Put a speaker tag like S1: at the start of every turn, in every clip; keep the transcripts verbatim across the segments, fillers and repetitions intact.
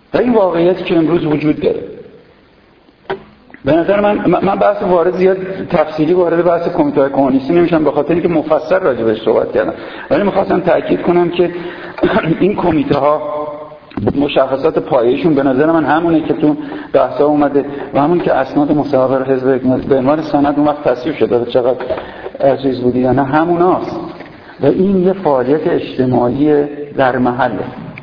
S1: و این واقعیتی که امروز وجود داره. به نظر من من بحث وارد زیاد تفصیلی وارد بحث کمیته‌های کمونیستی نمیشم به خاطر اینکه مفصل راجع بهش صحبت کردم، ولی می‌خواستم تاکید کنم که این کمیته‌ها مشخصات پایه‌ایشون به نظر من همونه که تو بحث‌ها اومده و همون که اسناد مصوبه حزب حکومت به عنوان سند اون وقت تصویب شده چقدر عزیز بودی یا نه هموناست و این یه فعالیت اجتماعی در محله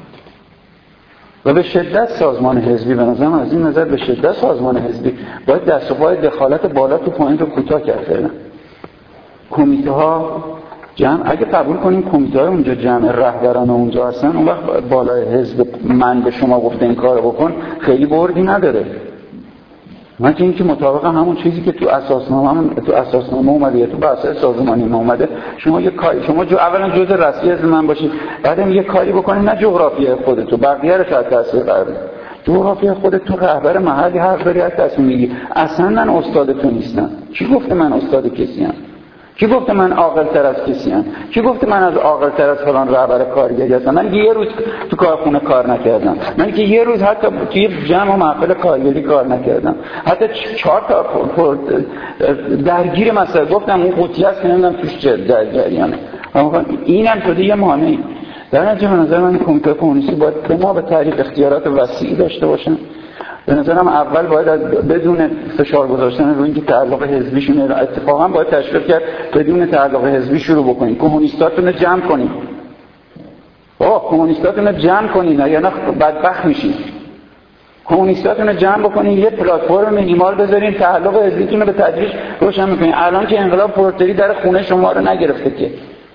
S1: و به شدت سازمان حزبی به نظر من از این نظر به شدت سازمان حزبی باید دست و پای دخالت بالا تو پایین رو کوتاه کرده. کمیته ها جمع اگه قبول کنیم کمیته های اونجا جمع رهبران اونجا هستن اون وقت بالای حزب من به شما گفته این کارو بکن خیلی بردی نداره. من که اینکه مطابق همون چیزی که تو اساسنامه تو اساسنامه اومده یا تو بحث سازمانی ما اومده شما یه کاری شما جو اولا جزء رسمی از من باشید بعدم یه کاری بکنید نه جغرافیای خودتو بقیه رو تحت تاثیر قرار بدید. جغرافیای خودت تو رهبر محلی حق داری از تصمیم میگی. اصلا من استاد تو نیستم. کی گفته من استاد کسی ام؟ کی گفته من عاقل تر از کسی ام؟ کی گفته من از عاقل تر از فلان رهبر کارگری هستم؟ من یه روز تو کارخونه کار نکردم. من که یه روز حتی توی جمع و محفل کارگری کار نکردم. حتی چهار تا درگیر مسائل گفتم اون قوطی است که نمیدونم توش چه در جریانه. اینم شده یه مانعی. در نتیجه به نظر من کمیته کمونیستی باید به ما به تعریف اختیارات وسیعی داشته باشن. به نظرم اول باید بدون فشار گذاشتن روی اینکه تعلق حزبیشون اتفاقا باید تشویق کرد بدون تعلق حزبی شروع بکنید. کمونیستاتون رو جمع کنید. آه کمونیستاتون رو جمع کنید یا نه بدبخت میشید. کمونیستاتون رو جمع بکنید یه پلتفرم مینیمال بذارین تعلق حزبیتون رو به تدریج روشن میکنید. الان که انقلاب پورتری در خونه شما رو نگرفته که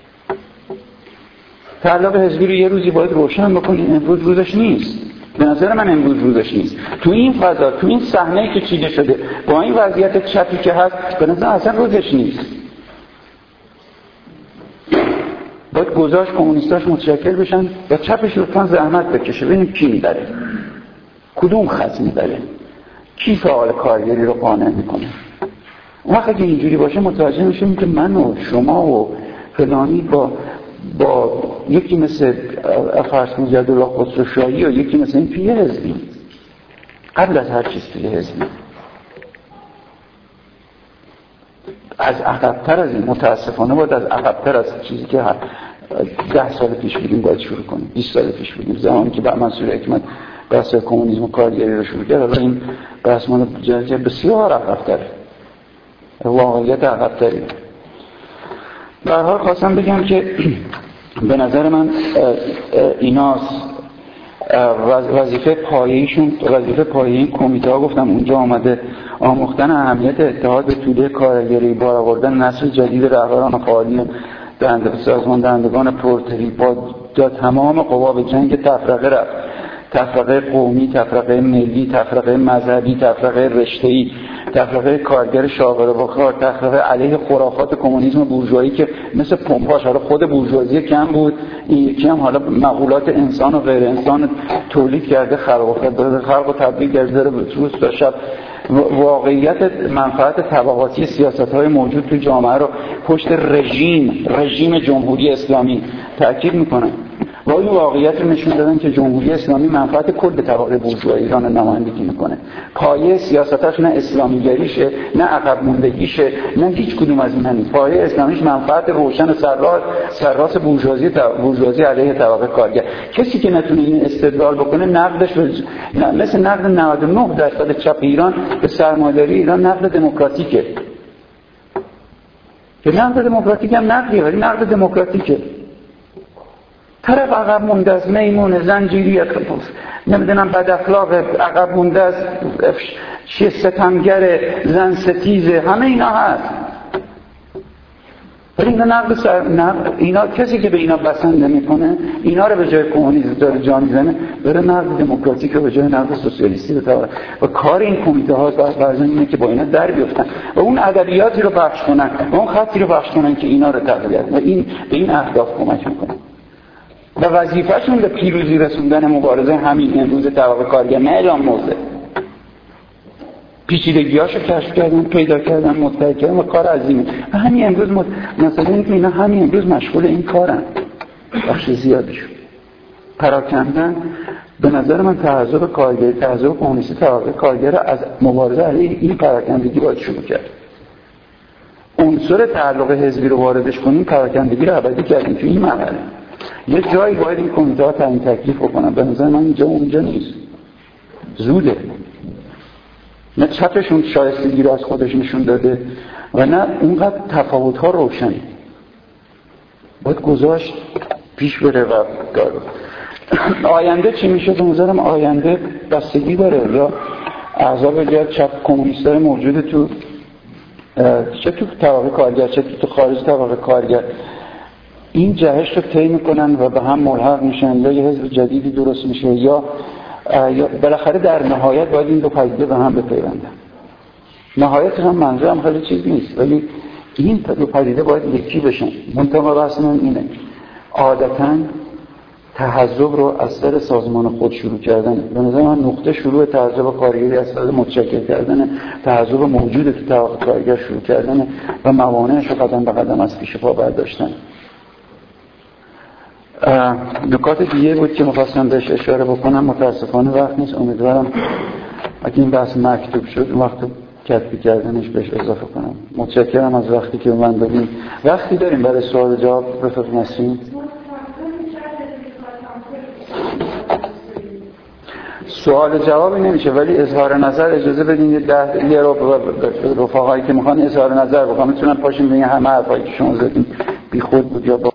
S1: تعلق حزبی رو یه روزی باید روشن بکنید. امروز روزش نیست. به نظر من امروز روزش نیست. تو این فضا تو این صحنه‌ای که چیده شده با این وضعیت چپی که هست به نظر اصلا روزش نیست. باید گذاشت کمونیستاش متشکل بشن و چپش لطفاً زحمت بکشه ببینیم کی میبره کدوم خط میبره کی فعال کارگری رو قانع میکنه. اون وقت که اینجوری باشه متوجه میشیم که من و شما و فلانی با با یکی مثل فرض کنید جدالله خسروشاهی و یکی مثل این توی حزبی قبل از هر چیز توی حزبی از عقب‌تر از این متاسفانه باید از عقب‌تر از چیزی که ده سال پیش بودیم باید شروع کنیم بیست سال پیش بودیم زمانی که منصور حکمت بحث کمونیسم و کارگری رو شروع کرد. الان این بحث ما جزء بسیار عقب‌تره واقعیت عقب‌تری. به هر حال خواستم بگم که به نظر من ایناست وظیفه پایه‌ایشون وظیفه پایه‌ای این کمیته ها گفتم اونجا آمده آموختن اهمیت اتحاد به توده کارگری بار آوردن نسل جدید رهبران فعالی دهنده سازمان دهندگان پورتری با تمام قوا به جنگ تفرقه رفت. تفرقه قومی، تفرقه ملی، تفرقه مذهبی، تفرقه رشته‌ای، تفرقه کارگر شاغل و کار، تفرقه علیه خرافات کمونیسم بورژوایی که مثل پمپاژ حالا خود بورژوازی کم بود این یکی هم حالا مقولات انسان و غیر انسان تولید کرده خلق داره خلق و تبدیل کرده روز تا شب. واقعیت منفعت طبقاتی سیاست‌های موجود تو جامعه رو پشت رژیم رژیم جمهوری اسلامی تاکید میکنن و این واقعیت رو نشون دادن که جمهوری اسلامی منفعت کل طبقه بورژوا ایران نمایندگی میکنه. پایه سیاستاش نه اسلامیگریشه نه عقب موندگیشه نه هیچ کدوم از اینا نیست. پایه اسلامیش منفعت روشن سرراست سرراست بورژوازی بورژوازی علیه طبقه کارگر. کسی که نتونه این استدلال بکنه نقدش مثل نقد نود و نه درصد چپ ایران به سرمایه‌داری ایران نقد دموکراتیکه. که نقد دموکراتیک هم نقدیه ولی نقد دموکراتیکه. طرف عقب مونده است میمون زنجیری نمیدونم بد اخلاق عقب مونده است چیه ستمگر زن ستیزه همه اینا هست ولی اینا نقد سر... نقد... اینا کسی که به اینا بسنده میکنه اینا رو به جای کمونیسم داره جا میزنه بره نقد دموکراتیک رو به جای نقد سوسیالیستی بتونه و کار این کمیته ها بعضی اینه که با اینا در بیفتن و اون ادبیاتی رو بخش کنن و اون خطی رو بخش کنن که اینا رو تقویت و این به این اهداف کمک میکنه و وظیفه‌شون به پیروزی رسوندن مبارزه همین امروز طبقه کارگر نه اعلام موضع. پیچیدگی‌هاشو کشف کردن پیدا کردن مطلع کردن و کار عظیمه و همین امروز مد... مثلا اینکه اینا همین امروز مشغول این کارن بخش زیادشون پراکندن به نظر من تحزب کارگری، تحزب کمونیستی طبقه کارگر از مبارزه علیه این پراکندگی باید شروع کرد. عنصر تعلق حزبی رو واردش کنیم، پراکندگی رو ابدی کردیم تو این مرحله. یه جایی باید این کمیته ها تعیین تکلیف بکنن. به نظر من اینجا اونجا نیست، زوده. نه چپشون شایستگی رو از خودش نشون داده و نه اونقدر تفاوت ها روشنه. باید گذاشت پیش بره و آینده چی میشه؟ به نظرم آینده بستگی داره. یا احزاب یا چپ کمونیستای موجود تو چه تو طبقه کارگر چه تو خارج طبقه کارگر این جهش رو طی میکنن و به هم ملحق میشن، یا یه حزب جدیدی درست میشه، یا یا بالاخره در نهایت باید این دو پدیده به هم بپیوندن. نهایت هم منظورم خیلی چیز نیست، ولی این دو پدیده باید یکی بشن. منتها بحث من اینه، عادتاً تحزب رو از سر سازمان خود شروع کردن. به نظر من نقطه شروع تحزب کارگری از سر متشکل کردن تحزب موجود تو طبقه کارگر شروع کردن و موانعش رو قدم به قدم از پیش پا برداشتن. نکات دیگه بود که می‌خواستم بهش اشاره بکنم، متاسفانه وقت نیست. امیدوارم اگه این بحث مکتوب شد اون وقت کتبی کردنش بهش اضافه کنم. متشکرم از وقتی که من دادیم. وقتی داریم برای سوال جواب رفیق نسیم؟ سوال جوابی نمیشه، ولی اظهار نظر اجازه بدین. یه ده یه رو رفقایی که میخوان اظهار نظر بکنم میتونن پاشین بگن همه حرفایی که شما زدین بی خود بود یا با